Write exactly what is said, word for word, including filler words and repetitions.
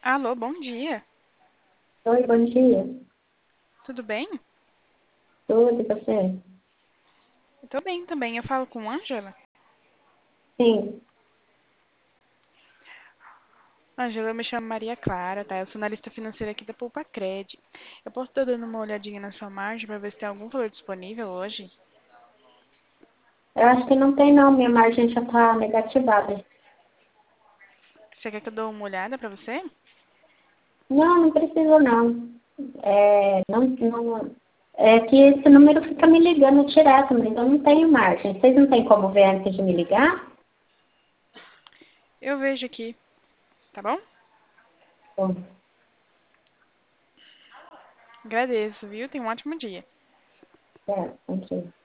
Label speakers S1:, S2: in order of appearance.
S1: Alô, bom dia.
S2: Oi, bom dia.
S1: Tudo bem?
S2: Tudo e você?
S1: Eu tô bem também. Eu falo com Ângela.
S2: Sim,
S1: Ângela, eu me chamo Maria Clara, tá? Eu sou analista financeira aqui da Poupa Cred. Eu posso estar dando uma olhadinha na sua margem para ver se tem algum valor disponível hoje?
S2: eu acho que não tem não, minha margem já está negativada.
S1: Você quer que eu dê uma olhada para você?
S2: Não, não precisa não. É, não, não. É que esse número fica me ligando direto, mas eu não tenho margem. Vocês não têm como ver antes de me ligar?
S1: Eu vejo aqui, tá bom?
S2: Bom,
S1: Agradeço, viu? Tenha um ótimo dia.
S2: é, ok.